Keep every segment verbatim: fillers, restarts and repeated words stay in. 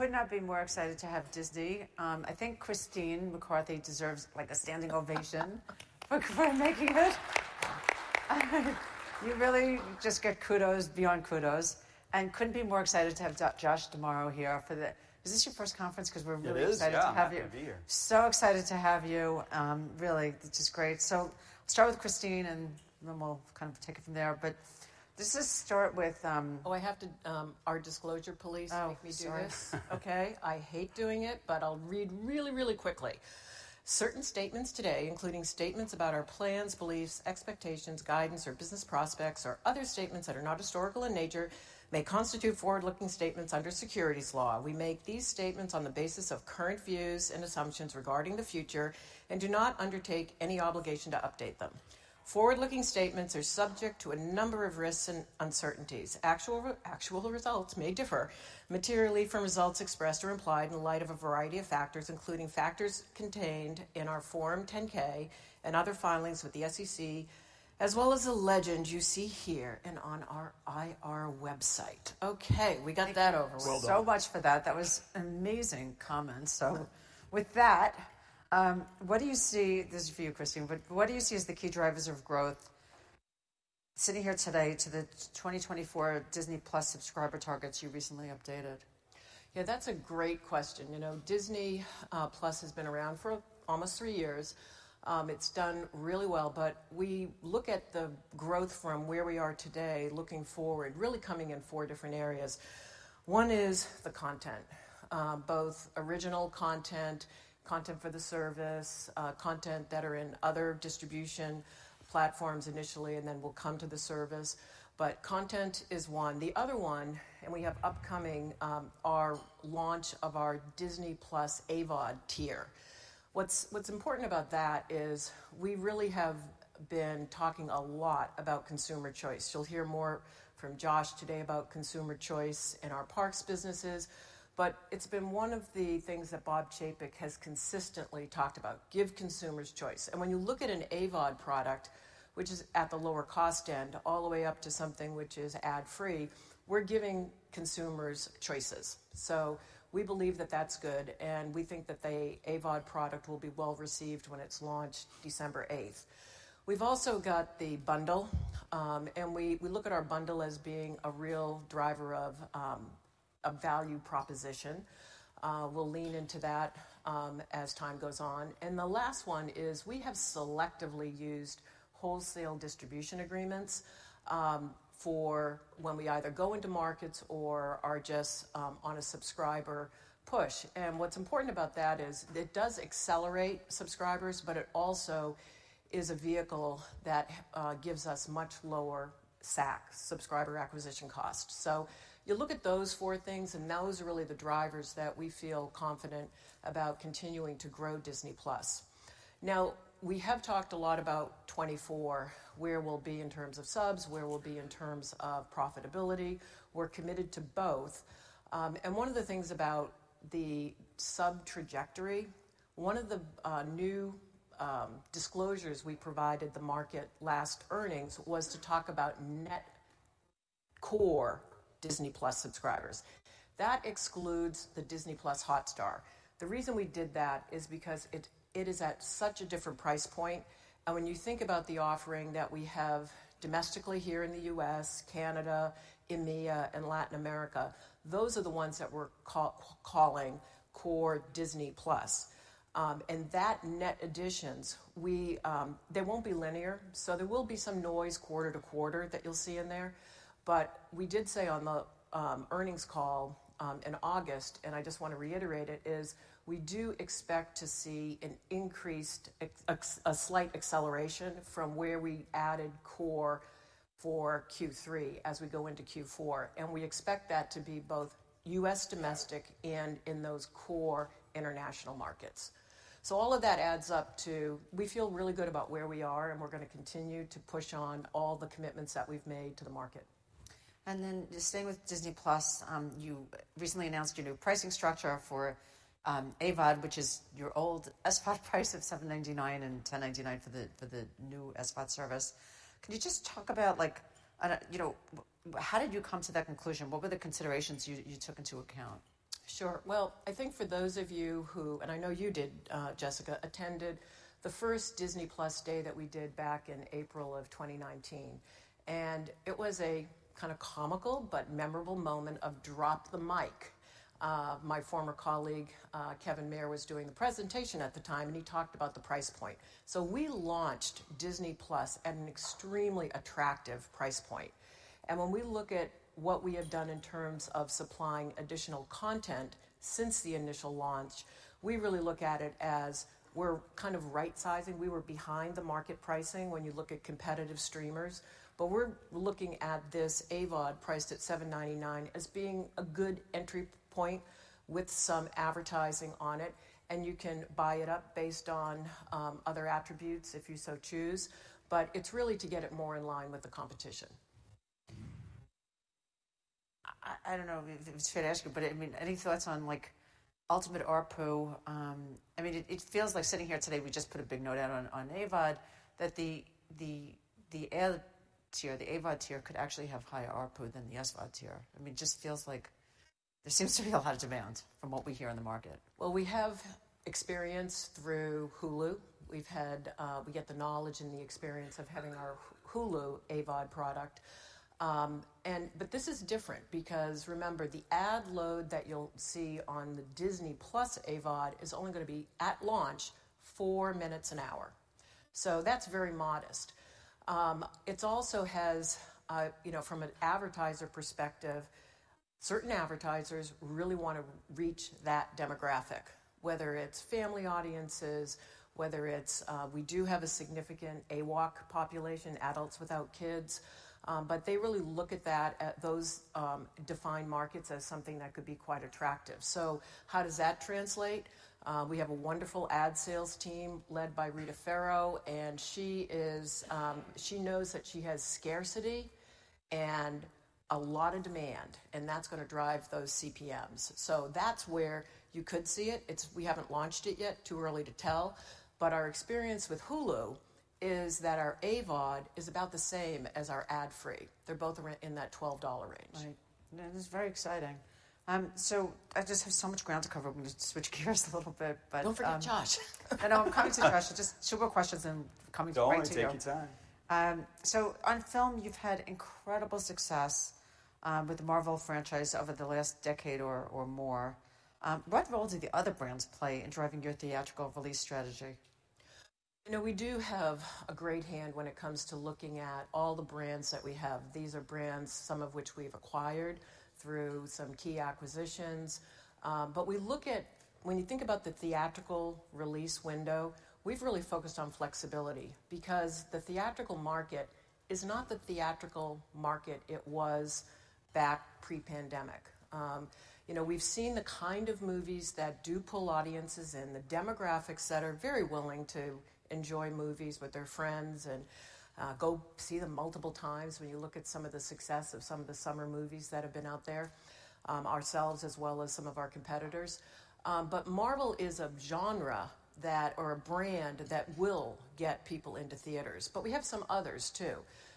could not be more excited to have Disney. Um, I think Christine McCarthy deserves like a standing ovation for, for making it. You really just get kudos beyond kudos, and couldn't be more excited to have Josh D'Amaro here for the. Is this your first conference? Because we're really it is, excited yeah, to have I'm you. happy to be here. So excited to have you. Um, really, it's just great. So I'll start with Christine, and then we'll kind of take it from there. But let's just start with. Um, oh, I have to. Um, our disclosure police oh, make me do sorry. this. Okay, I hate doing it, but I'll read really, really quickly. Certain statements today, including statements about our plans, beliefs, expectations, guidance, or business prospects, or other statements that are not historical in nature, may constitute forward-looking statements under securities law. We make these statements on the basis of current views and assumptions regarding the future and do not undertake any obligation to update them. Forward-looking statements are subject to a number of risks and uncertainties. Actual, actual results may differ materially from results expressed or implied in light of a variety of factors, including factors contained in our Form ten K and other filings with the S E C, as well as the legend you see here and on our I R website. Okay, we got Thank that you over with. Well so much for that. That was an amazing comment. So with that, um, what do you see, this is for you, Christine, but what do you see as the key drivers of growth sitting here today to the twenty twenty-four Disney Plus subscriber targets you recently updated? Yeah, that's a great question. You know, Disney uh, Plus has been around for almost three years. Um, it's done really well, but we look at the growth from where we are today, looking forward, really coming in four different areas. One is the content, uh, both original content, content for the service, uh, content that are in other distribution platforms initially, and then we'll come to the service. But content is one. The other one, and we have upcoming, um, our launch of our Disney Plus A V O D tier. What's what's important about that is we really have been talking a lot about consumer choice. You'll hear more from Josh today about consumer choice in our parks businesses, but it's been one of the things that Bob Chapek has consistently talked about, give consumers choice. And when you look at an A V O D product, which is at the lower cost end, all the way up to something which is ad-free, we're giving consumers choices. So we believe that that's good, and we think that the A V O D product will be well received when it's launched December eighth. We've also got the bundle, um, and we, we look at our bundle as being a real driver of um, a value proposition. Uh, we'll lean into that um, as time goes on. And the last one is we have selectively used wholesale distribution agreements um, for when we either go into markets or are just um, on a subscriber push. And what's important about that is it does accelerate subscribers, but it also is a vehicle that uh, gives us much lower S A C, subscriber acquisition cost. So you look at those four things, and those are really the drivers that we feel confident about continuing to grow Disney Plus. Now, we have talked a lot about twenty-four, where we'll be in terms of subs, where we'll be in terms of profitability. We're committed to both. Um, and one of the things about the sub trajectory, one of the uh, new um, disclosures we provided the market last earnings was to talk about net core Disney Plus subscribers. That excludes the Disney Plus Hotstar. The reason we did that is because it It is at such a different price point. And when you think about the offering that we have domestically here in the U S, Canada, EMEA, and Latin America, those are the ones that we're call, calling core Disney Plus. Um, and that net additions, we um, they won't be linear, so there will be some noise quarter to quarter that you'll see in there. But we did say on the um, earnings call um, in August, and I just want to reiterate it, is we do expect to see an increased, a slight acceleration from where we added core for Q three as we go into Q four. And we expect that to be both U S domestic and in those core international markets. So all of that adds up to, we feel really good about where we are, and we're going to continue to push on all the commitments that we've made to the market. And then just staying with Disney Plus, um, you recently announced your new pricing structure for Um, A V O D, which is your old S V O D price of seven ninety-nine and ten ninety-nine for the for the new S V O D service. Can you just talk about, like, uh, you know, how did you come to that conclusion? What were the considerations you, you took into account? Sure. Well, I think for those of you who, and I know you did, uh, Jessica, attended the first Disney Plus Day that we did back in April of twenty nineteen. And it was a kind of comical but memorable moment of drop the mic. Uh, my former colleague, uh, Kevin Mayer, was doing the presentation at the time, and he talked about the price point. So we launched Disney Plus at an extremely attractive price point. And when we look at what we have done in terms of supplying additional content since the initial launch, we really look at it as we're kind of right-sizing. We were behind the market pricing when you look at competitive streamers, but we're looking at this A V O D priced at seven ninety-nine as being a good entry point with some advertising on it, and you can buy it up based on um, other attributes if you so choose, but it's really to get it more in line with the competition. I, I don't know if it's fair to ask you, but I mean, any thoughts on like ultimate A R P U? Um, I mean, it, it feels like sitting here today, we just put a big note out on, on A V O D that the the the A tier, the A V O D tier, could actually have higher A R P U than the S V O D tier. I mean, it just feels like there seems to be a lot of demand from what we hear in the market. Well, we have experience through Hulu. We've had, uh, we get the knowledge and the experience of having our Hulu A V O D product. Um, and but this is different because remember, the ad load that you'll see on the Disney Plus A V O D is only going to be at launch four minutes an hour. So that's very modest. Um, it also has, uh, you know, from an advertiser perspective, certain advertisers really want to reach that demographic, whether it's family audiences, whether it's, uh, we do have a significant A W O C population, adults without kids, um, but they really look at that, at those um, defined markets as something that could be quite attractive. So how does that translate? Uh, we have a wonderful ad sales team led by Rita Ferro, and she is, um, she knows that she has scarcity and a lot of demand, and that's going to drive those C P Ms. So that's where you could see it. It's, we haven't launched it yet, too early to tell, but our experience with Hulu is that our A V O D is about the same as our ad-free. They're both in that twelve dollars range. Right. That is very exciting. Um, so I just have so much ground to cover. I'm going to switch gears a little bit. But don't forget um, Josh. I know, I'm coming to Josh. Just two more questions and coming Don't right to take you. your time. Um, so on film, you've had incredible success um, with the Marvel franchise over the last decade or, or more. Um, what role do the other brands play in driving your theatrical release strategy? You know, we do have a great hand when it comes to looking at all the brands that we have. These are brands, some of which we've acquired through some key acquisitions. Um, but we look at, when you think about the theatrical release window, we've really focused on flexibility because the theatrical market is not the theatrical market it was back pre-pandemic. Um, you know, we've seen the kind of movies that do pull audiences in, the demographics that are very willing to enjoy movies with their friends and uh, go see them multiple times when you look at some of the success of some of the summer movies that have been out there, um, ourselves as well as some of our competitors. Um, but Marvel is a genre that, or a brand that will get people into theaters. But we have some others too.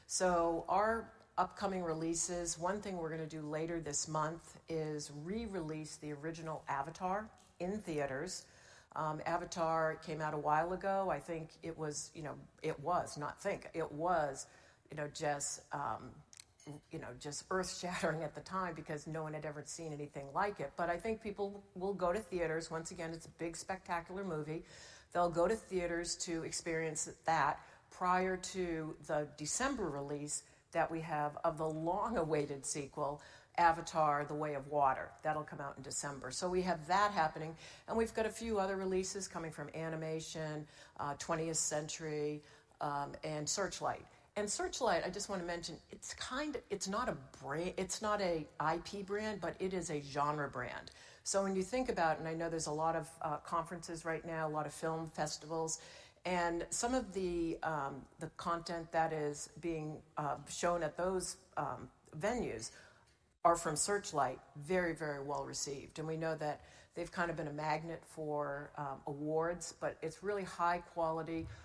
So our upcoming releases, one thing we're going to do later this month is re-release the original Avatar in theaters. Um, Avatar came out a while ago. I think it was, you know, it was, not think, it was, you know, just, um, you know, just earth-shattering at the time because no one had ever seen anything like it. But I think people will go to theaters. Once again, it's a big, spectacular movie. They'll go to theaters to experience that prior to the December release that we have of the long-awaited sequel, Avatar, The Way of Water. That'll come out in December. So we have that happening. And we've got a few other releases coming from animation, uh, twentieth century, um, and Searchlight. And Searchlight, I just want to mention, it's kind of, it's not a brand, it's not a I P brand, but it is a genre brand. So when you think about, and I know there's a lot of uh, conferences right now, a lot of film festivals, and some of the um, the content that is being uh, shown at those um, venues are from Searchlight, very, very well received. And we know that they've kind of been a magnet for um, awards, but it's really high quality,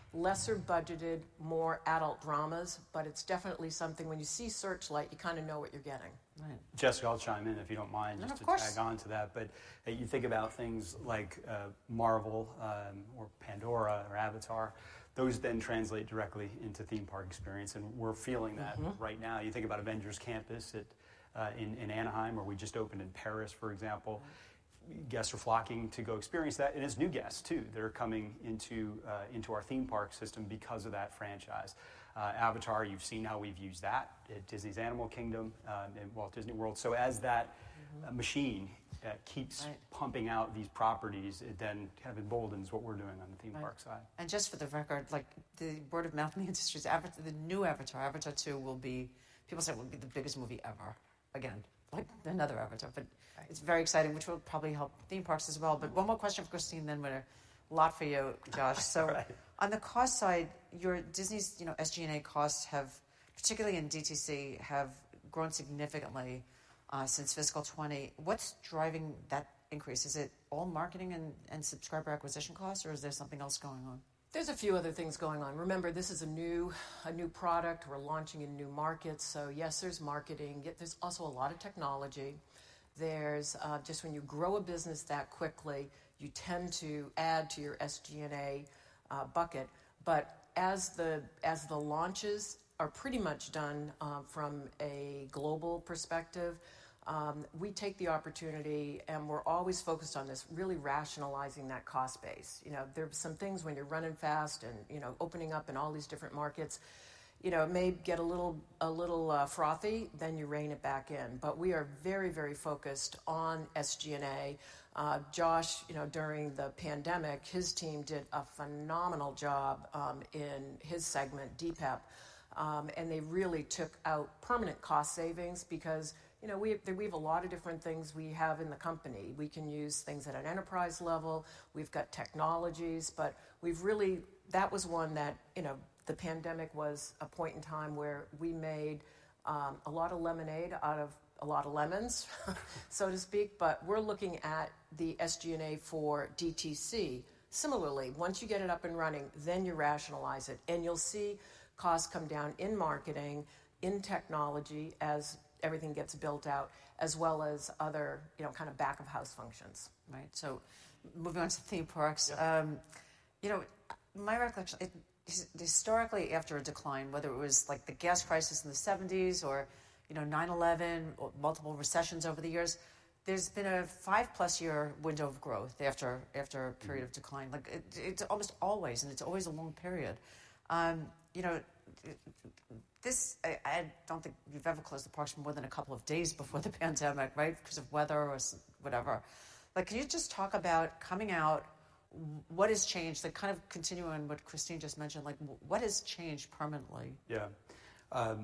lesser budgeted, more adult dramas, but it's definitely something when you see Searchlight, you kind of know what you're getting. Right. Jessica, I'll chime in if you don't mind, just no, to course. tag on to that. But uh, you think about things like uh, Marvel um, or Pandora or Avatar, those then translate directly into theme park experience, and we're feeling that mm-hmm. right now. You think about Avengers Campus at, uh, in, in Anaheim, or we just opened in Paris, for example. Mm-hmm. Guests are flocking to go experience that, and it's new guests too that are coming into uh, into our theme park system because of that franchise. Uh, Avatar, you've seen how we've used that at Disney's Animal Kingdom um, and Walt Disney World. So as that mm-hmm. uh, machine uh, keeps right. pumping out these properties, it then kind of emboldens what we're doing on the theme right. park side. And just for the record, like the word of mouth in the industry is Avatar, the new Avatar, Avatar two will be, people say it will be the biggest movie ever. Again, like another Avatar, but right. it's very exciting, which will probably help theme parks as well. But one more question for Christine, then with a lot for you, Josh. So right. on the cost side, your Disney's you know S G and A costs have, particularly in D T C, have grown significantly uh, since fiscal twenty. What's driving that increase? Is it all marketing and, and subscriber acquisition costs, or is there something else going on? There's a few other things going on. Remember, this is a new a new product. We're launching in new markets. So, yes, there's marketing. Yet there's also a lot of technology. There's uh, just when you grow a business that quickly, you tend to add to your S G and A uh, bucket. But as the as the launches are pretty much done uh, from a global perspective, Um, we take the opportunity, and we're always focused on this, really rationalizing that cost base. You know, there's some things when you're running fast and, you know, opening up in all these different markets, you know, it may get a little a little uh, frothy, then you rein it back in. But we are very, very focused on S G and A. Uh, Josh, you know, during the pandemic, his team did a phenomenal job um, in his segment, D P E P, um, and they really took out permanent cost savings because You know, we have, we have a lot of different things we have in the company. We can use things at an enterprise level. We've got technologies, but we've really, that was one that, you know, the pandemic was a point in time where we made um, a lot of lemonade out of a lot of lemons, so to speak, but we're looking at the S G and A for D T C. Similarly, once you get it up and running, then you rationalize it, and you'll see costs come down in marketing, in technology, as everything gets built out, as well as other, you know, kind of back of house functions. Right. So, moving on to theme parks, yeah. um, you know, my recollection, it, historically, after a decline, whether it was like the gas crisis in the seventies or, you know, nine eleven, or multiple recessions over the years, there's been a five plus year window of growth after after a period mm-hmm. of decline. Like it, it's almost always, and it's always a long period. Um, you know. It, This, I, I don't think we've ever closed the parks for more than a couple of days before the pandemic, right? Because of weather or whatever. Like, can you just talk about coming out, what has changed, like kind of continuing what Christine just mentioned, like what has changed permanently? Yeah. Um,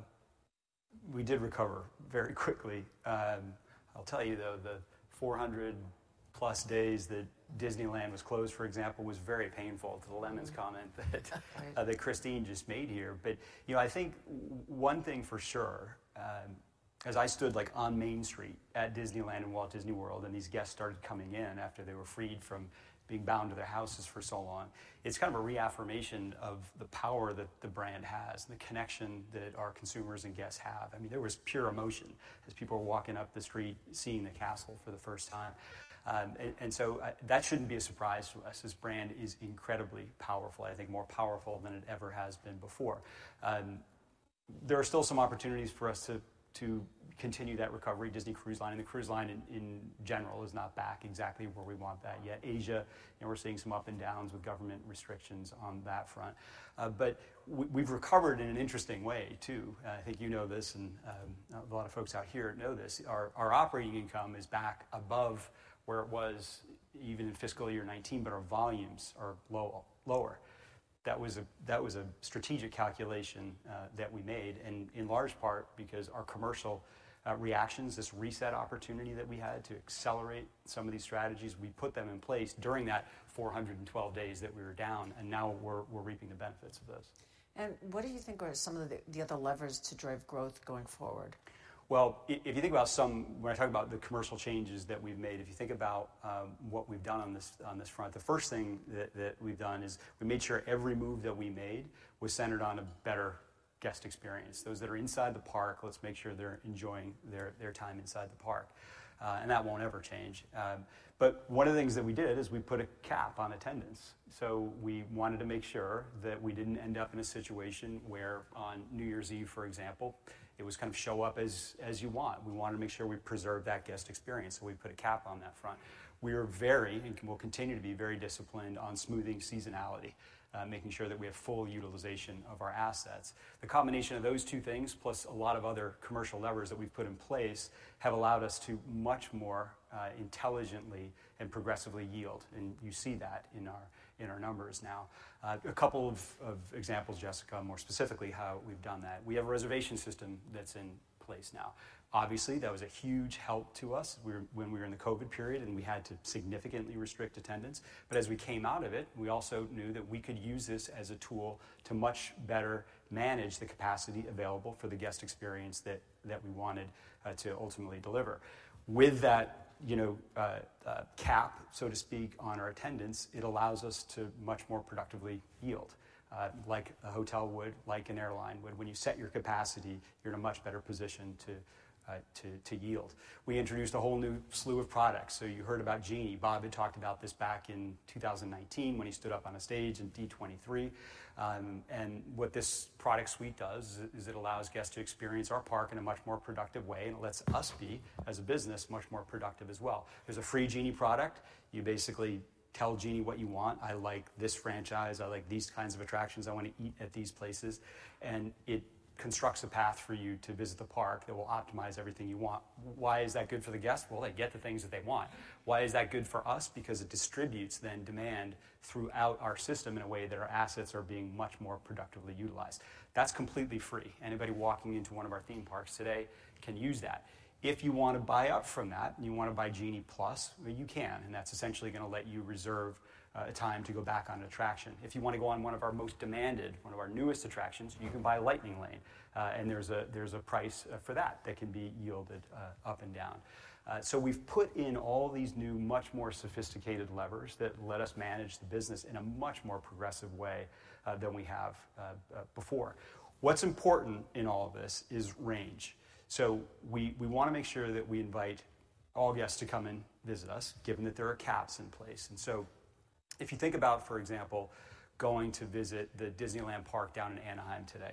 we did recover very quickly. Um, I'll tell you, though, the four hundred plus days that Disneyland was closed, for example, was very painful, to the lemons comment that uh, that Christine just made here. But, you know, I think one thing for sure, um, as I stood like on Main Street at Disneyland and Walt Disney World, and these guests started coming in after they were freed from being bound to their houses for so long, it's kind of a reaffirmation of the power that the brand has and the connection that our consumers and guests have. I mean, there was pure emotion as people were walking up the street seeing the castle for the first time. Um, and, and so uh, that shouldn't be a surprise to us. This brand is incredibly powerful, I think more powerful than it ever has been before. Um, there are still some opportunities for us to, to continue that recovery. Disney Cruise Line and the cruise line in, in general is not back exactly where we want that yet. Asia, you know, we're seeing some up and downs with government restrictions on that front. Uh, but we, we've recovered in an interesting way, too. Uh, I think you know this, and um, a lot of folks out here know this. Our, our operating income is back above where it was even in fiscal year nineteen, but our volumes are low, lower. That was a that was a strategic calculation uh, that we made, and in large part because our commercial uh, reactions, this reset opportunity that we had to accelerate some of these strategies, we put them in place during that four hundred twelve days that we were down, and now we're we're reaping the benefits of this. And what do you think are some of the, the other levers to drive growth going forward? Well, if you think about some, when I talk about the commercial changes that we've made, if you think about um, what we've done on this on this front, the first thing that, that we've done is we made sure every move that we made was centered on a better guest experience. Those that are inside the park, let's make sure they're enjoying their, their time inside the park. Uh, and that won't ever change. Um, but one of the things that we did is we put a cap on attendance. So we wanted to make sure that we didn't end up in a situation where on New Year's Eve, for example, it was kind of show up as, as you want. We wanted to make sure we preserve that guest experience, so we put a cap on that front. We are very, and will continue to be very disciplined on smoothing seasonality, uh, making sure that we have full utilization of our assets. The combination of those two things, plus a lot of other commercial levers that we've put in place, have allowed us to much more uh, intelligently and progressively yield, and you see that in our in our numbers now. Uh, a couple of, of examples, Jessica, more specifically how we've done that. We have a reservation system that's in place now. Obviously, that was a huge help to us we were, when we were in the COVID period and we had to significantly restrict attendance. But as we came out of it, we also knew that we could use this as a tool to much better manage the capacity available for the guest experience that, that we wanted uh, to ultimately deliver. With that you know, uh, uh, cap, so to speak, on our attendance, it allows us to much more productively yield, uh, like a hotel would, like an airline would. When you set your capacity, you're in a much better position to Uh, to, to yield. We introduced a whole new slew of products. So you heard about Genie. Bob had talked about this back in two thousand nineteen when he stood up on a stage in D twenty-three. Um, and what this product suite does is, is it allows guests to experience our park in a much more productive way, and it lets us be, as a business, much more productive as well. There's a free Genie product. You basically tell Genie what you want. I like this franchise. I like these kinds of attractions. I want to eat at these places. And it constructs a path for you to visit the park that will optimize everything you want. Why is that good for the guests? Well, they get the things that they want. Why is that good for us? Because it distributes then demand throughout our system in a way that our assets are being much more productively utilized. That's completely free. Anybody walking into one of our theme parks today can use that. If you want to buy up from that, and you want to buy Genie Plus, well, you can, and that's essentially going to let you reserve Uh, time to go back on an attraction. If you want to go on one of our most demanded, one of our newest attractions, you can buy Lightning Lane, uh, and there's a there's a price uh, for that that can be yielded uh, up and down. Uh, so we've put in all these new, much more sophisticated levers that let us manage the business in a much more progressive way uh, than we have uh, uh, before. What's important in all of this is range. So we, we want to make sure that we invite all guests to come and visit us, given that there are caps in place. And so if you think about, for example, going to visit the Disneyland park down in Anaheim today,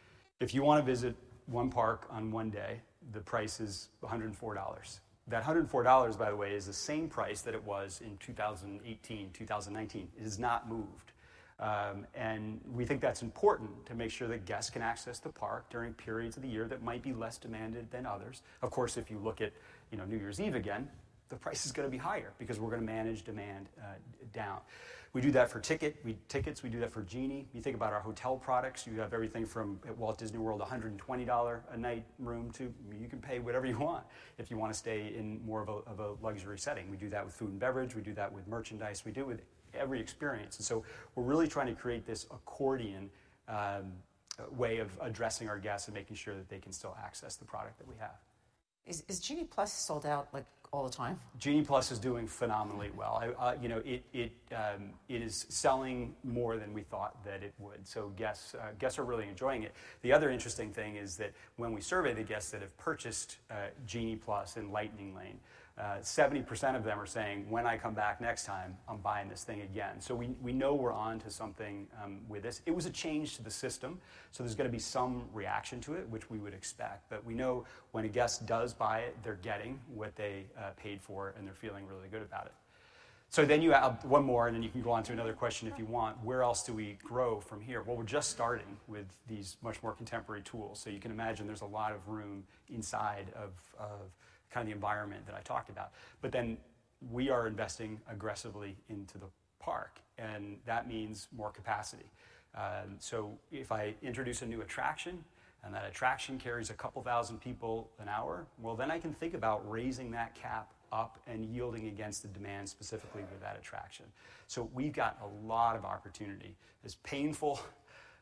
if you want to visit one park on one day, the price is one hundred four dollars. That one hundred four dollars, by the way, is the same price that it was in two thousand eighteen, two thousand nineteen. It has not moved. Um, and we think that's important to make sure that guests can access the park during periods of the year that might be less demanded than others. Of course, if you look at you know, New Year's Eve again, the price is going to be higher because we're going to manage demand uh, down. We do that for ticket, we, tickets, we do that for Genie. You think about our hotel products, you have everything from at Walt Disney World, one hundred twenty dollars a night room to, you can pay whatever you want if you want to stay in more of a, of a luxury setting. We do that with food and beverage, we do that with merchandise, we do it with every experience. And so we're really trying to create this accordion um, way of addressing our guests and making sure that they can still access the product that we have. Is, is Genie Plus sold out like all the time? Genie Plus is doing phenomenally well. I, uh, you know, it it um, it is selling more than we thought that it would. So guests uh, guests are really enjoying it. The other interesting thing is that when we survey the guests that have purchased uh, Genie Plus and Lightning Lane, uh, seventy percent of them are saying, when I come back next time, I'm buying this thing again. So we, we know we're on to something um, with this. It was a change to the system, so there's going to be some reaction to it, which we would expect. But we know when a guest does buy it, they're getting what they uh, paid for, and they're feeling really good about it. So then you have one more, and then you can go on to another question if you want. Where else do we grow from here? Well, we're just starting with these much more contemporary tools. So you can imagine there's a lot of room inside of, of kind of the environment that I talked about. But then we are investing aggressively into the park, and that means more capacity. Um, so if I introduce a new attraction, and that attraction carries a couple thousand people an hour, well, then I can think about raising that cap up and yielding against the demand specifically with that attraction. So we've got a lot of opportunity. As painful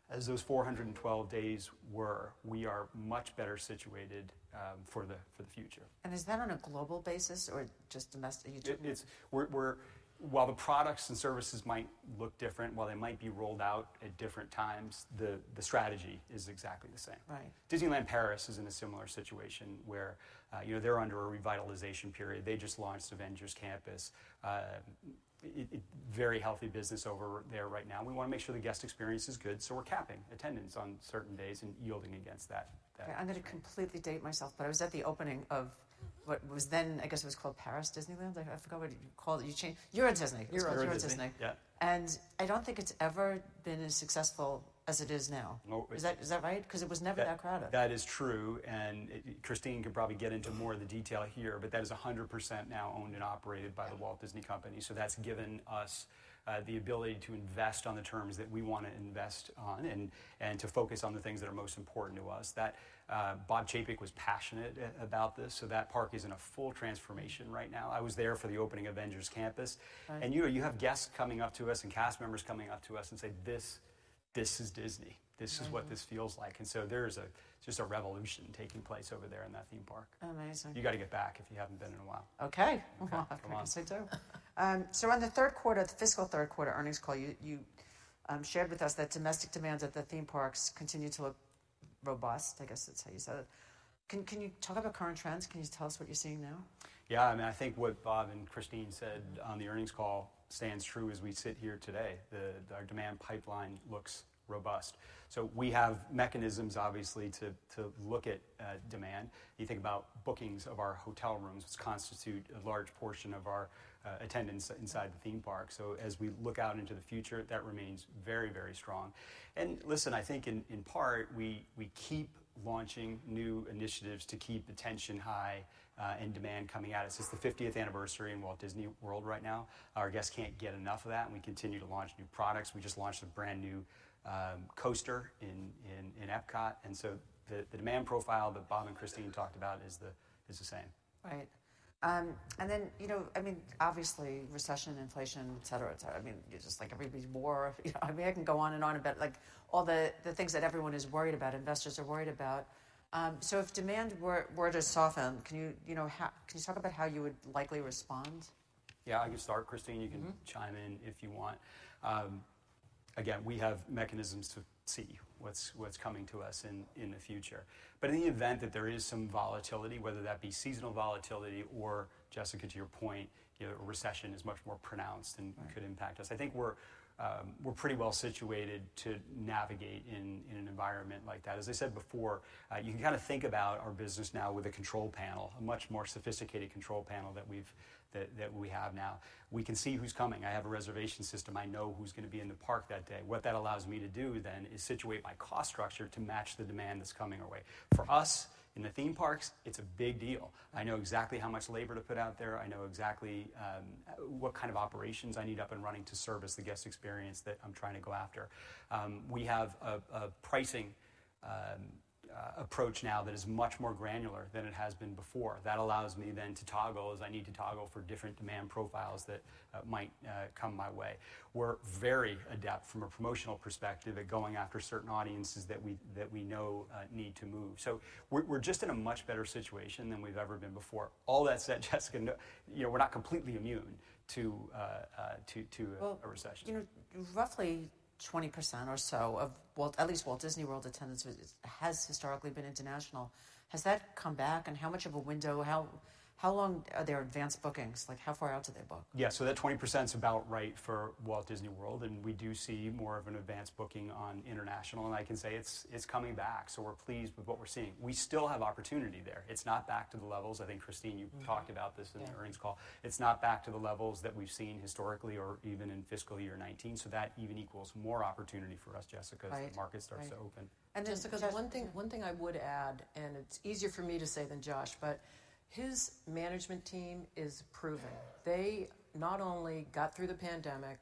as those four hundred twelve days were, we are much better situated um, for the for the future. And is that on a global basis or just domestic? You It, it's we're, we're while the products and services might look different, while they might be rolled out at different times, the the strategy is exactly the same. Right. Disneyland Paris is in a similar situation where uh, you know they're under a revitalization period. They just launched Avengers Campus. Uh, It, it, very healthy business over there right now. We want to make sure the guest experience is good, so we're capping attendance on certain days and yielding against that. that Okay, I'm going to completely date myself, but I was at the opening of what was then, I guess it was called Paris Disneyland. I, I forgot what you called it. You changed. Euro Disney. It's called Euro Euro Disney, Disney. yeah. And I don't think it's ever been as successful as it is now. No, is that is that right? Because it was never that, that crowded. That is true, and it, Christine can probably get into more of the detail here, but that is one hundred percent now owned and operated by the Walt Disney Company. So that's given us uh, the ability to invest on the terms that we want to invest on, and, and to focus on the things that are most important to us. That uh, Bob Chapek was passionate about this, so that park is in a full transformation right now. I was there for the opening of Avengers Campus, right. and you know, you have guests coming up to us and cast members coming up to us and say, this This is Disney. This is mm-hmm. what this feels like. And so there's a just a revolution taking place over there in that theme park. Amazing. You got to get back if you haven't been in a while. Okay. okay. Well, Come I on. guess I do. um, so on the third quarter, the fiscal third quarter earnings call, you, you um, shared with us that domestic demand at the theme parks continue to look robust. I guess that's how you said it. Can, can you talk about current trends? Can you tell us what you're seeing now? Yeah, I mean, I think what Bob and Christine said on the earnings call stands true as we sit here today. The, our demand pipeline looks robust. So we have mechanisms, obviously, to, to look at uh, demand. You think about bookings of our hotel rooms, which constitute a large portion of our uh, attendance inside the theme park. So as we look out into the future, that remains very, very strong. And listen, I think in, in part, we, we keep launching new initiatives to keep attention high uh, and demand coming at us. It's the fiftieth anniversary in Walt Disney World right now. Our guests can't get enough of that, and we continue to launch new products. We just launched a brand new Um, coaster in, in, in Epcot, and so the, the demand profile that Bob and Christine talked about is the is the same. Right, um, and then you know, I mean, obviously, recession, inflation, et cetera, et cetera. I mean, you're just like everybody's war. You know, I mean, I can go on and on about like all the, the things that everyone is worried about, investors are worried about. Um, so, if demand were, were to soften, can you you know how, can you talk about how you would likely respond? Yeah, I can start. Christine, you can mm-hmm. chime in if you want. Um, Again, we have mechanisms to see what's what's coming to us in, in the future. But in the event that there is some volatility, whether that be seasonal volatility or, Jessica, to your point, you know, a recession is much more pronounced and right. could impact us. I think we're um, we're pretty well situated to navigate in, in an environment like that. As I said before, uh, you can kind of think about our business now with a control panel, a much more sophisticated control panel that we've That, that we have now. We can see who's coming. I have a reservation system. I know who's going to be in the park that day. What that allows me to do then is situate my cost structure to match the demand that's coming our way. For us, in the theme parks, it's a big deal. I know exactly how much labor to put out there. I know exactly um, what kind of operations I need up and running to service the guest experience that I'm trying to go after. Um, we have a, a pricing um, Uh, approach now that is much more granular than it has been before. That allows me then to toggle as I need to toggle for different demand profiles that uh, might uh, come my way. We're very adept from a promotional perspective at going after certain audiences that we that we know uh, need to move. So we're, we're just in a much better situation than we've ever been before. All that said, Jessica, no, you know, we're not completely immune to uh, uh, to to a, well, a recession. You know, roughly twenty percent or so of Walt, at least Walt Disney World attendance has historically been international. Has that come back, and how much of a window, how how long are there advanced bookings? Like, how far out do they book? Yeah, so that twenty percent is about right for Walt Disney World, and we do see more of an advanced booking on international, and I can say it's it's coming back, so we're pleased with what we're seeing. We still have opportunity there. It's not back to the levels, I think, Christine, you mm-hmm. talked about this in yeah. the earnings call. It's not back to the levels that we've seen historically or even in fiscal year nineteen, so that even equals more opportunity for us, Jessica, as right. the market starts right. to open. And Jessica, just, one thing one thing I would add, and it's easier for me to say than Josh, but his management team is proven. They not only got through the pandemic,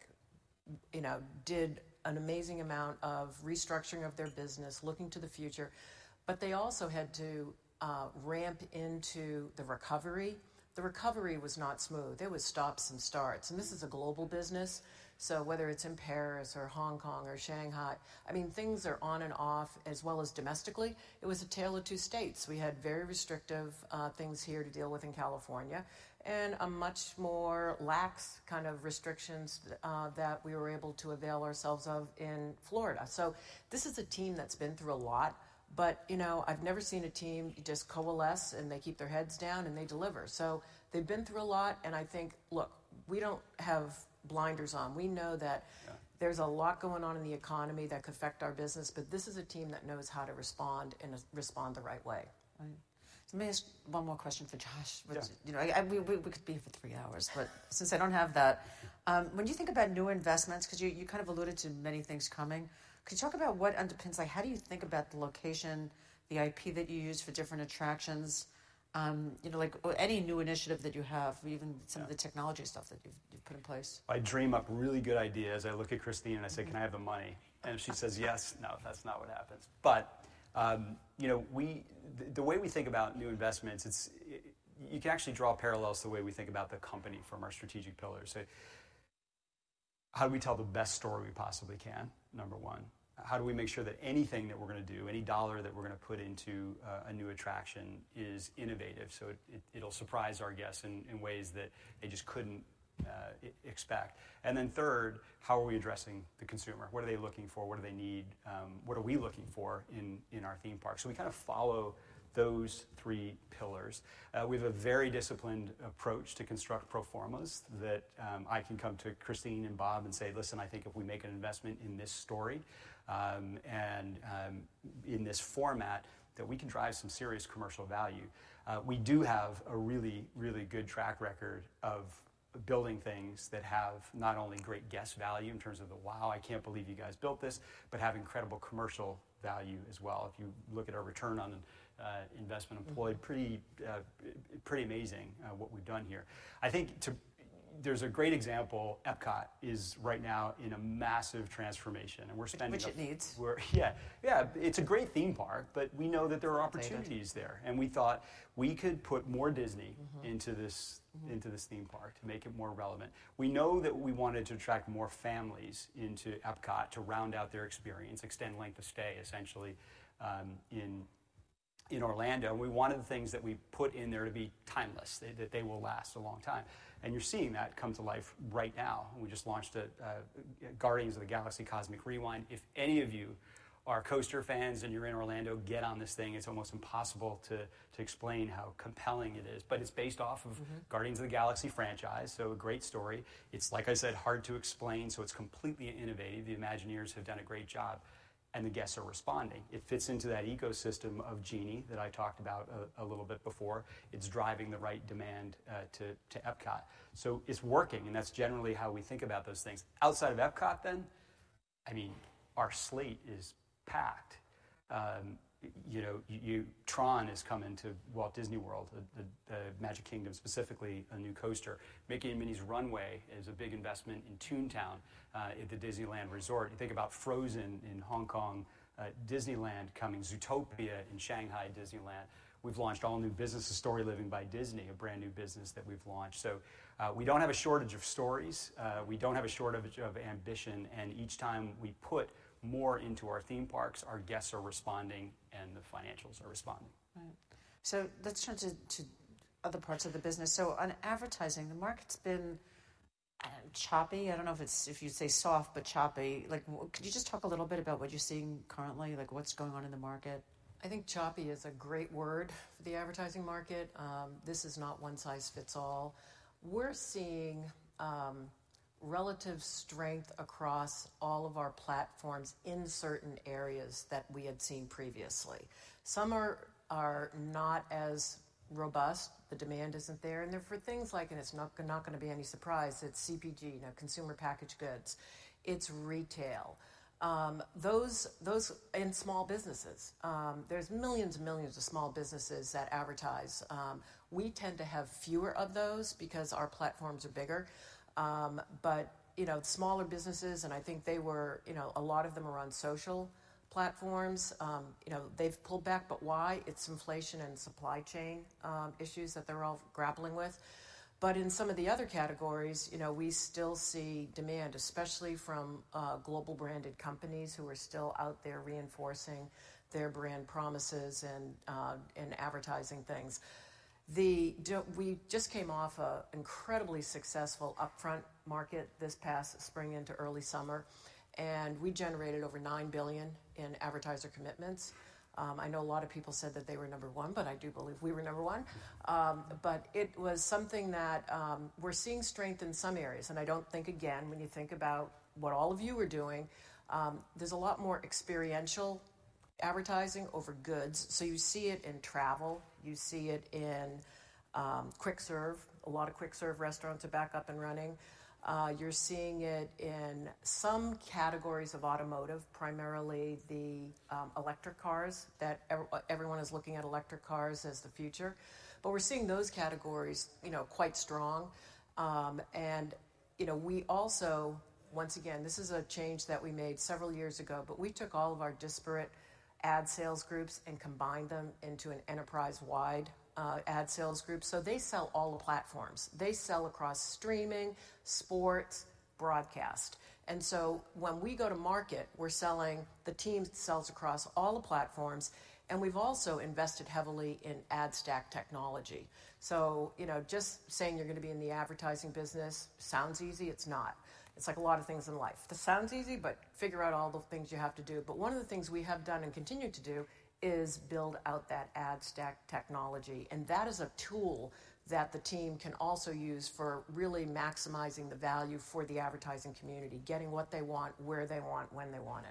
you know, did an amazing amount of restructuring of their business, looking to the future, but they also had to uh, ramp into the recovery. The recovery was not smooth. There was stops and starts, and this is a global business. So whether it's in Paris or Hong Kong or Shanghai, I mean, things are on and off, as well as domestically. It was a tale of two states. We had very restrictive uh, things here to deal with in California, and a much more lax kind of restrictions uh, that we were able to avail ourselves of in Florida. So this is a team that's been through a lot, but, you know, I've never seen a team just coalesce and they keep their heads down and they deliver. So they've been through a lot, and I think, look, we don't have blinders on. We know that yeah. there's a lot going on in the economy that could affect our business, but this is a team that knows how to respond and respond the right way. Right. Let me ask one more question for Josh. Which, yeah. You know, I, I, we, we could be here for three hours, but since I don't have that, um, when you think about new investments, because you, you kind of alluded to many things coming, could you talk about what underpins, like, how do you think about the location, the I P that you use for different attractions, um, you know, like any new initiative that you have, even some yeah. of the technology stuff that you've, you've put in place? I dream up really good ideas. I look at Christine and I say, mm-hmm. can I have the money? And if she says yes, no, that's not what happens. But, um, you know, we... the way we think about new investments, it's you can actually draw parallels to the way we think about the company from our strategic pillars. So how do we tell the best story we possibly can, number one? How do we make sure that anything that we're going to do, any dollar that we're going to put into uh, a new attraction is innovative, so it, it, it'll surprise our guests in, in ways that they just couldn't Uh, expect. And then third, how are we addressing the consumer? What are they looking for? What do they need? Um, what are we looking for in, in our theme park? So we kind of follow those three pillars. Uh, we have a very disciplined approach to construct pro formas that um, I can come to Christine and Bob and say, listen, I think if we make an investment in this story um, and um, in this format, that we can drive some serious commercial value. Uh, we do have a really, really good track record of building things that have not only great guest value in terms of the wow, I can't believe you guys built this, but have incredible commercial value as well. If you look at our return on uh, investment employed, pretty uh, pretty amazing uh, what we've done here. I think to, there's a great example. Epcot is right now in a massive transformation, and we're spending which a, it needs. We're, yeah, yeah, it's a great theme park, but we know that there are opportunities there, and we thought we could put more Disney mm-hmm. into this mm-hmm. into this theme park to make it more relevant. We know that we wanted to attract more families into Epcot to round out their experience, extend length of stay, essentially, um, in. in Orlando. We wanted the things that we put in there to be timeless, they, that they will last a long time. And you're seeing that come to life right now. We just launched a, uh, Guardians of the Galaxy Cosmic Rewind. If any of you are coaster fans and you're in Orlando, get on this thing. It's almost impossible to, to explain how compelling it is. But it's based off of mm-hmm. Guardians of the Galaxy franchise, so a great story. It's, like I said, hard to explain, so it's completely innovative. The Imagineers have done a great job. And the guests are responding. It fits into that ecosystem of Genie that I talked about a, a little bit before. It's driving the right demand uh, to, to Epcot. So it's working, and that's generally how we think about those things. Outside of Epcot, then, I mean, our slate is packed. Um, you know, you, you, Tron is coming to Walt Disney World, the, the, the Magic Kingdom, specifically a new coaster. Mickey and Minnie's Runway is a big investment in Toontown uh, at the Disneyland Resort. You think about Frozen in Hong Kong, uh, Disneyland coming, Zootopia in Shanghai Disneyland. We've launched all new businesses, Story Living by Disney, a brand new business that we've launched. So uh, we don't have a shortage of stories. Uh, we don't have a shortage of ambition. And each time we put more into our theme parks, our guests are responding and the financials are responding. Right. So let's turn to, to other parts of the business. So on advertising, the market's been uh, choppy. I don't know if it's if you say soft, but choppy. Like, could you just talk a little bit about what you're seeing currently, like what's going on in the market? I think choppy is a great word for the advertising market. Um, this is not one size fits all. We're seeing um, relative strength across all of our platforms in certain areas that we had seen previously. Some are are not as robust. The demand isn't there, and they're for things like, and it's not not going to be any surprise, it's C P G, you know, consumer packaged goods, it's retail. Um, those those in small businesses. Um, there's millions and millions of small businesses that advertise. Um, we tend to have fewer of those because our platforms are bigger. Um, but, you know, smaller businesses, and I think they were, you know, a lot of them are on social platforms. Um, you know, they've pulled back, but why? It's inflation and supply chain um, issues that they're all grappling with. But in some of the other categories, you know, we still see demand, especially from uh, global branded companies who are still out there reinforcing their brand promises and uh, and advertising things. The we just came off an incredibly successful upfront market this past spring into early summer, and we generated over nine billion dollars in advertiser commitments. Um, I know a lot of people said that they were number one, but I do believe we were number one. Um, but it was something that um, we're seeing strength in some areas. And I don't think, again, when you think about what all of you are doing, um, there's a lot more experiential advertising over goods. So you see it in travel. You see it in um, quick serve. A lot of quick serve restaurants are back up and running. Uh, you're seeing it in some categories of automotive, primarily the um, electric cars, that ev- everyone is looking at electric cars as the future. But we're seeing those categories, you know, quite strong. Um, and, you know, we also, once again, this is a change that we made several years ago, but we took all of our disparate ad sales groups and combined them into an enterprise-wide Uh, ad sales group. So they sell all the platforms. They sell across streaming, sports, broadcast. And so when we go to market, we're selling, the team sells across all the platforms, and we've also invested heavily in ad stack technology. So, you know, just saying you're going to be in the advertising business sounds easy. It's not. It's like a lot of things in life. This sounds easy, but figure out all the things you have to do. But one of the things we have done and continue to do is build out that ad stack technology. And that is a tool that the team can also use for really maximizing the value for the advertising community, getting what they want, where they want, when they want it.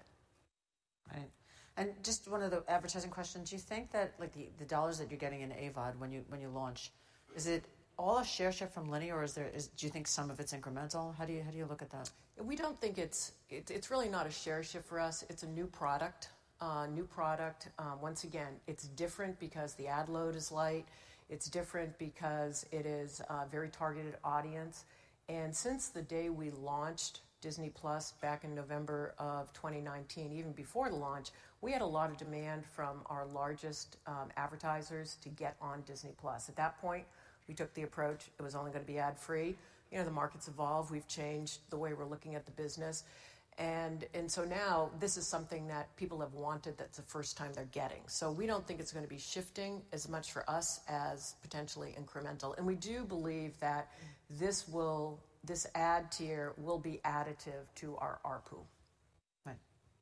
Right. And just one of the advertising questions, do you think that like the, the dollars that you're getting in A V O D when you when you launch, is it all a share shift from linear, or is there is do you think some of it's incremental? How do you how do you look at that? We don't think it's it, it's really not a share shift for us. It's a new product. Uh, new product. Um, once again, it's different because the ad load is light. It's different because it is a very targeted audience. And since the day we launched Disney Plus back in November of twenty nineteen, even before the launch, we had a lot of demand from our largest um, advertisers to get on Disney Plus. At that point, we took the approach it was only going to be ad-free. You know, the market's evolved. We've changed the way we're looking at the business. And and so now this is something that people have wanted. That's the first time they're getting. So we don't think it's going to be shifting as much for us as potentially incremental. And we do believe that this will this ad tier will be additive to our A R P U. Right.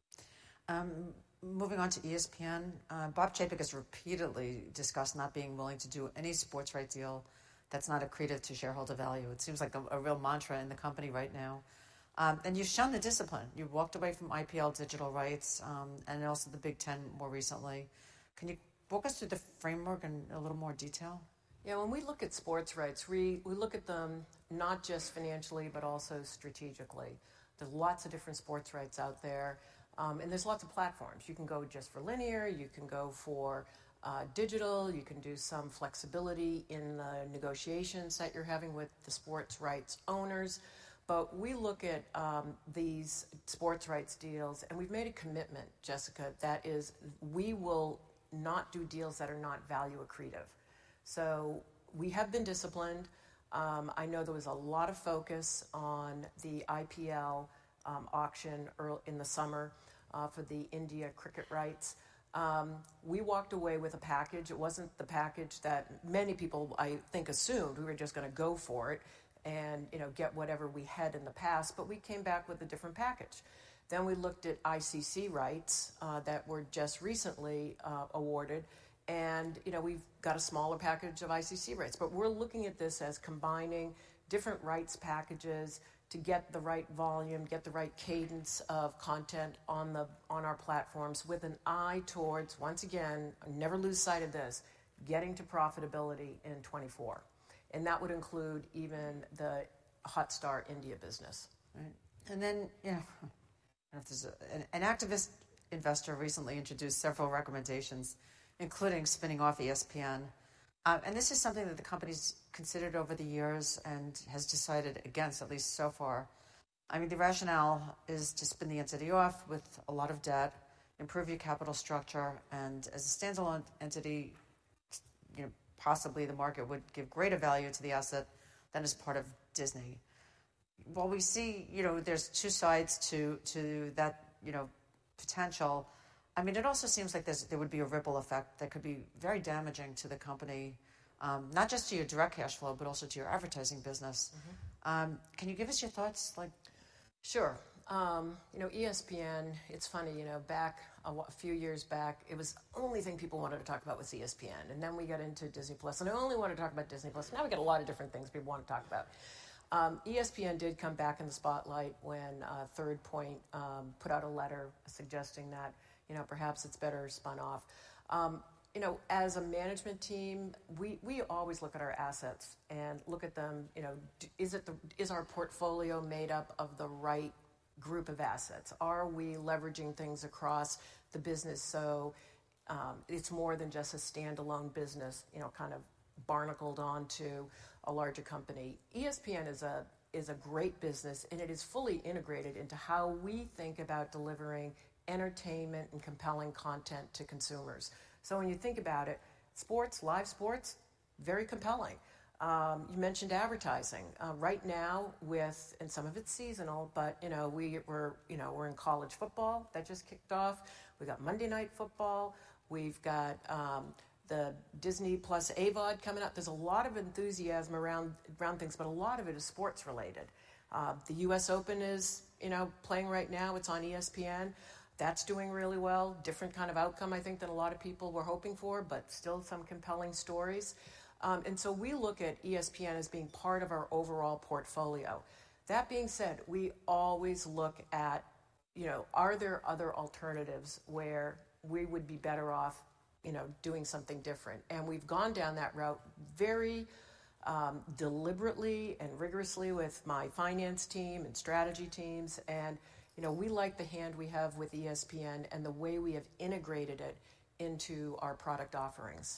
Um, moving on to E S P N, uh, Bob Chapek has repeatedly discussed not being willing to do any sports right deal that's not accretive to shareholder value. It seems like a, a real mantra in the company right now. Um, and you've shown the discipline. You walked away from I P L digital rights um, and also the Big Ten more recently. Can you walk us through the framework in a little more detail? Yeah, when we look at sports rights, we, we look at them not just financially, but also strategically. There's lots of different sports rights out there, um, and there's lots of platforms. You can go just for linear, you can go for uh, digital, you can do some flexibility in the negotiations that you're having with the sports rights owners. But we look at um, these sports rights deals, and we've made a commitment, Jessica, that is we will not do deals that are not value accretive. So we have been disciplined. Um, I know there was a lot of focus on the I P L um, auction early in the summer uh, for the India cricket rights. Um, we walked away with a package. It wasn't the package that many people, I think, assumed. We were just going to go for it and, you know, get whatever we had in the past, but we came back with a different package. Then we looked at I C C rights uh, that were just recently uh, awarded, and, you know, we've got a smaller package of I C C rights, but we're looking at this as combining different rights packages to get the right volume, get the right cadence of content on the on our platforms with an eye towards, once again, never lose sight of this, getting to profitability in twenty-four. And that would include even the Hotstar India business. Right. And then, you know, I don't know if there's a, an, an activist investor recently introduced several recommendations, including spinning off E S P N. Uh, and this is something that the company's considered over the years and has decided against, at least so far. I mean, the rationale is to spin the entity off with a lot of debt, improve your capital structure, and as a standalone entity, you know, possibly the market would give greater value to the asset then as part of Disney. Well, we see, you know, there's two sides to to that, you know, potential. I mean, it also seems like there's, there would be a ripple effect that could be very damaging to the company, um, not just to your direct cash flow, but also to your advertising business. Mm-hmm. Um, can you give us your thoughts? Like, Sure. Um, you know, E S P N, it's funny, you know, back a, a few years back, it was the only thing people wanted to talk about was E S P N. And then we got into Disney Plus, and I only wanted to talk about Disney Plus. Now we got a lot of different things people want to talk about. Um, E S P N did come back in the spotlight when uh, Third Point um, put out a letter suggesting that, you know, perhaps it's better spun off. Um, you know, as a management team, we, we always look at our assets and look at them, you know, is it the, is our portfolio made up of the right group of assets? Are we leveraging things across the business so um, it's more than just a standalone business, you know, kind of barnacled onto a larger company? E S P N is a is a great business, and it is fully integrated into how we think about delivering entertainment and compelling content to consumers. So when you think about it, sports, live sports, very compelling. Um, you mentioned advertising. Uh, right now, with and some of it's seasonal, but you know we we're you know we're in college football that just kicked off. We got Monday Night Football. We've got um, the Disney Plus A V O D coming up. There's a lot of enthusiasm around around things, but a lot of it is sports related. Uh, the U S Open is you know playing right now. It's on E S P N. That's doing really well. Different kind of outcome, I think, than a lot of people were hoping for, but still some compelling stories. Um, and so we look at E S P N as being part of our overall portfolio. That being said, we always look at, you know, are there other alternatives where we would be better off, you know, doing something different? And we've gone down that route very um, deliberately and rigorously with my finance team and strategy teams. And you know, we like the hand we have with E S P N and the way we have integrated it into our product offerings.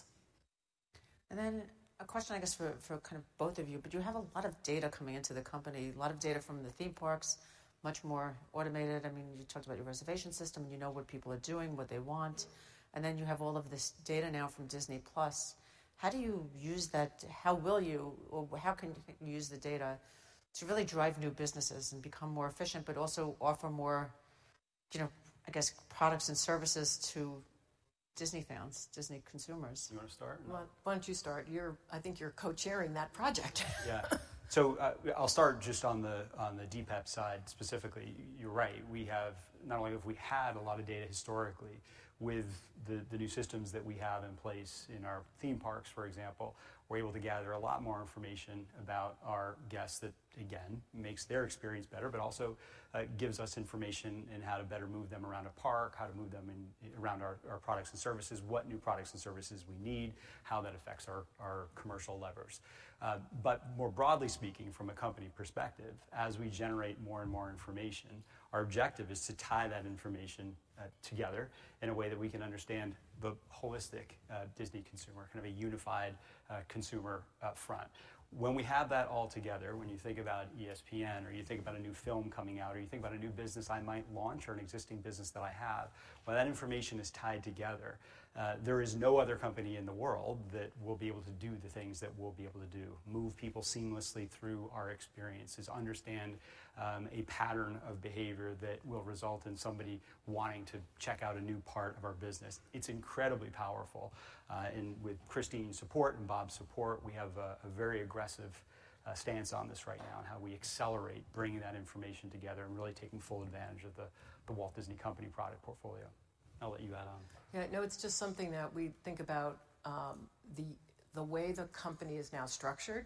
And then a question, I guess, for, for kind of both of you, but you have a lot of data coming into the company, a lot of data from the theme parks, much more automated. I mean, you talked about your reservation system, and you know what people are doing, what they want. And then you have all of this data now from Disney Plus. How do you use that? How will you, or how can you use the data to really drive new businesses and become more efficient, but also offer more, you know, I guess, products and services to Disney fans, Disney consumers? You want to start? Well, why don't you start? You're, I think you're co-chairing that project. Yeah. So uh, I'll start just on the on the D P E P side specifically. You're right. We have, not only have we had a lot of data historically with the, the new systems that we have in place in our theme parks, for example, we're able to gather a lot more information about our guests that, again, makes their experience better, but also uh, gives us information in how to better move them around a park, how to move them in, around our, our products and services, what new products and services we need, how that affects our, our commercial levers. Uh, but more broadly speaking, from a company perspective, as we generate more and more information, our objective is to tie that information uh, together in a way that we can understand the holistic uh, Disney consumer, kind of a unified uh, consumer uh, front. When we have that all together, when you think about E S P N, or you think about a new film coming out, or you think about a new business I might launch, or an existing business that I have, when that information is tied together, uh, there is no other company in the world that will be able to do the things that we'll be able to do. Move people seamlessly through our experiences, understand um, a pattern of behavior that will result in somebody wanting to check out a new part of our business. It's incredibly powerful. Uh, and with Christine's support and Bob's support, we have a, a very aggressive uh, stance on this right now, and how we accelerate bringing that information together and really taking full advantage of the, the Walt Disney Company product portfolio. I'll let you add on. Yeah, no, it's just something that we think about um, the the way the company is now structured,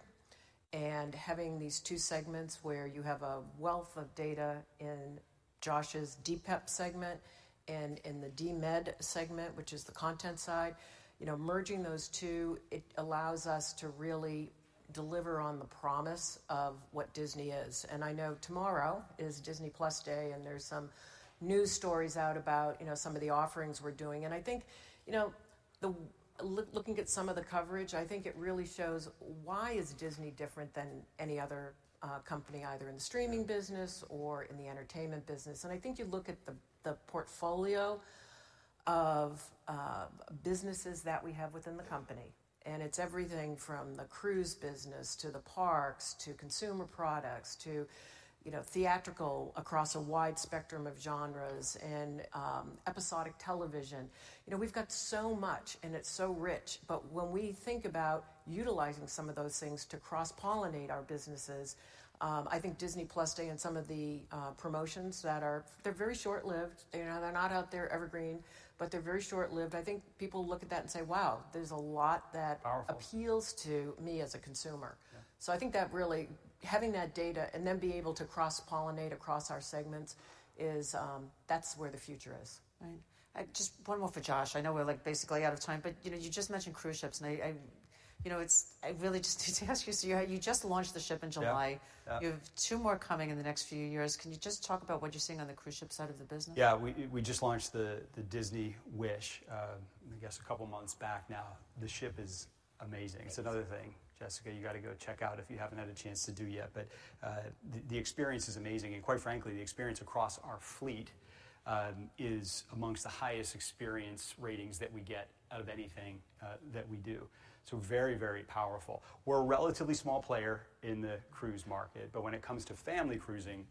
and having these two segments where you have a wealth of data in Josh's D P E P segment and in the D M E D segment, which is the content side. You know, merging those two, it allows us to really deliver on the promise of what Disney is. And I know tomorrow is Disney Plus Day, and there's some news stories out about, you know, some of the offerings we're doing. And I think, you know, the looking at some of the coverage, I think it really shows why is Disney different than any other uh, company, either in the streaming business or in the entertainment business. And I think you look at the, the portfolio of uh, businesses that we have within the company, And it's everything from the cruise business to the parks to consumer products to, you know, theatrical across a wide spectrum of genres and um, episodic television. You know, we've got so much and it's so rich. But when we think about utilizing some of those things to cross-pollinate our businesses, um, I think Disney Plus Day and some of the uh, promotions that are, they're very short-lived. You know, they're not out there evergreen, but they're very short-lived. I think people look at that and say, wow, there's a lot that Powerful. appeals to me as a consumer. Yeah. So I think that really, having that data and then be able to cross-pollinate across our segments is, um, that's where the future is. Right. I, just one more for Josh. I know we're like basically out of time, but you know, you just mentioned cruise ships, and I, I you know, it's, I really just need to ask you, so you, you just launched the ship in July. Yeah. Yeah. You have two more coming in the next few years. Can you just talk about what you're seeing on the cruise ship side of the business? Yeah, we we just launched the, the Disney Wish, uh, I guess a couple months back now. The ship is amazing. It's another thing, Jessica, you got to go check out if you haven't had a chance to do yet. But uh, the, the experience is amazing, and quite frankly, the experience across our fleet um, is amongst the highest experience ratings that we get out of anything uh, that we do. So very, very powerful. We're a relatively small player in the cruise market, but when it comes to family cruising,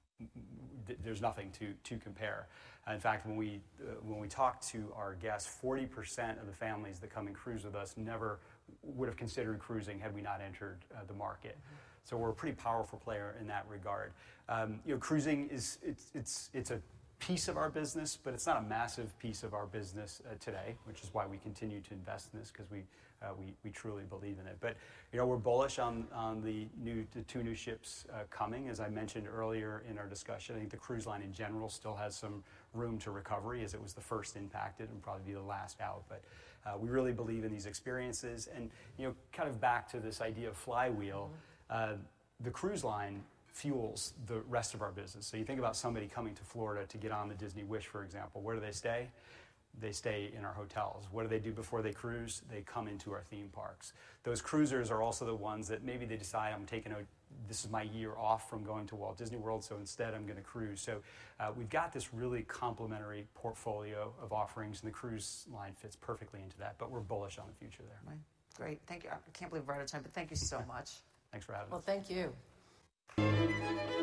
th- there's nothing to, to compare. Uh, in fact, when we, uh, when we talk to our guests, forty percent of the families that come and cruise with us never would have considered cruising had we not entered uh, the market. Mm-hmm. So we're a pretty powerful player in that regard. Um, you know, cruising is, it's, it's, it's a piece of our business, but it's not a massive piece of our business uh, today, which is why we continue to invest in this, because we, uh, we we truly believe in it. But you know, we're bullish on on the new the two new ships uh, coming. As I mentioned earlier in our discussion, I think the cruise line in general still has some room to recovery, as it was the first impacted and probably be the last out. But uh, we really believe in these experiences, and you know, kind of back to this idea of flywheel, mm-hmm. uh, the cruise line fuels the rest of our business. So you think about somebody coming to Florida to get on the Disney Wish, for example. Where do they stay? They stay in our hotels. What do they do before they cruise? They come into our theme parks. Those cruisers are also the ones that maybe they decide, I'm taking a, this is my year off from going to Walt Disney World, so instead I'm going to cruise. So uh, we've got this really complementary portfolio of offerings, and the cruise line fits perfectly into that, but we're bullish on the future there. Right. Great. Thank you. I can't believe we're out of time, but thank you so much. Thanks for having well, us. Well, thank you.